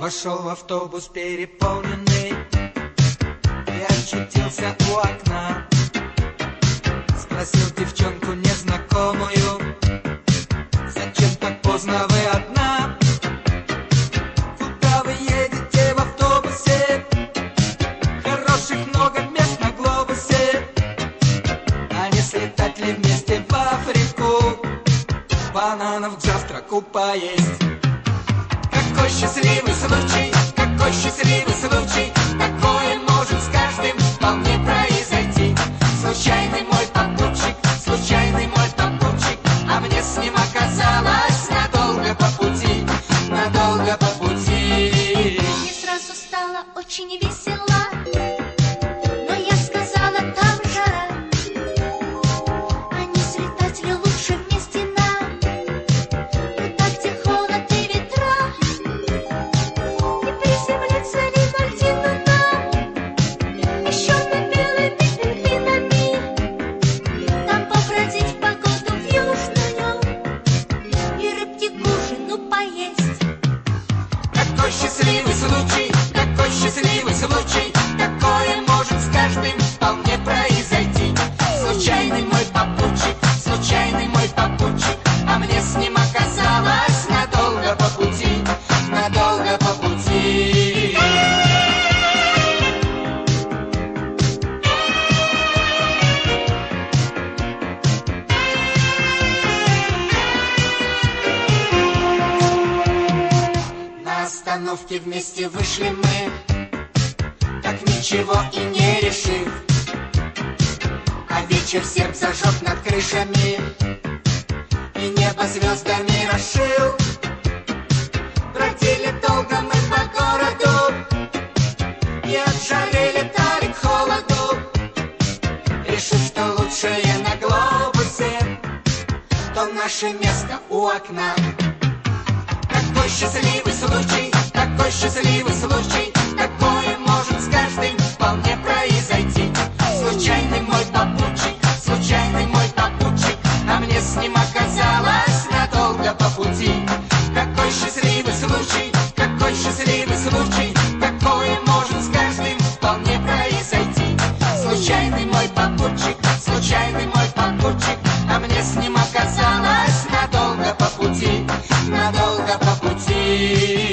Вошел в автобус переполненный и очутился у окна. Спросил девчонку незнакомую: зачем так поздно вы одна? Куда вы едете в автобусе? Хороших много мест на глобусе. А не слетать ли вместе в Африку? Бананов к завтраку поесть. Какой счастливый случай, какой счастливый случай, такое может с каждым вполне произойти. Случайный мой попутчик, а мне с ним оказалось надолго по пути, надолго по пути. Мне сразу стало очень весело, но я сказала, там жара, а не слетать ли лучше вместе нам, туда, где холод и ветра, и приземлиться ли на льдину нам, еще на белыми пингвинами, там побродить в погоду в южную и рыбки к ужину поесть. Какой счастливый случай, какой счастливый случай, такое может с каждым вполне произойти. Случайный мой попутчик, а мне с ним оказалось надолго по пути, надолго по пути. На остановке вместе вышли мы, так ничего и не решив. А вечер сердце жег над крышами и небо звездами расшил. Бродили долго мы по городу и от жары летали к холоду, решив, что лучшее на глобусе, то наше место у окна. Какой счастливый случай, такой счастливый случай, такое может с каждым вполне произойти. Случайный мой попутчик, а мне с ним оказалось надолго по пути. Какой счастливый случай, такое может с каждым вполне произойти. Случайный мой попутчик, а мне с ним оказалось надолго по пути, надолго по пути.